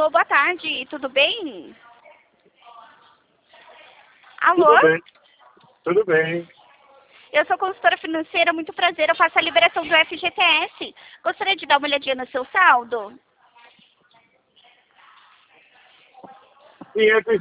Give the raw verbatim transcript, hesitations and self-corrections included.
Alô, boa tarde, tudo bem? Alô? Tudo bem, tudo bem. Eu sou consultora financeira, muito prazer, eu faço a liberação do F G T S. Gostaria de dar uma olhadinha no seu saldo? E entre